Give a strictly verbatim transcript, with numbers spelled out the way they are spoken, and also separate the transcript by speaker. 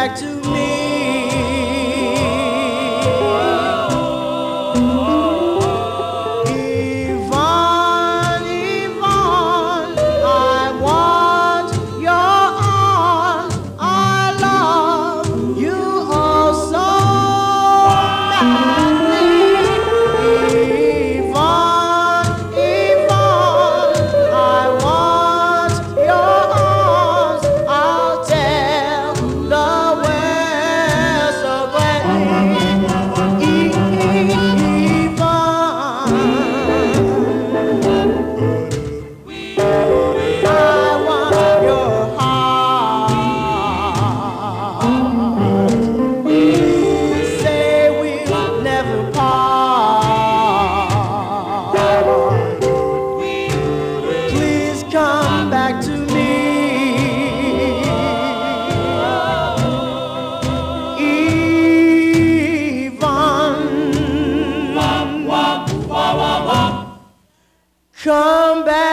Speaker 1: back to me. Yvonne, Yvonne, I want your arms. I love you all so madly. Yvonne, Yvonne, I want your arms. I'll tell the world so gladly. Come back to me, Yvonne. Come back.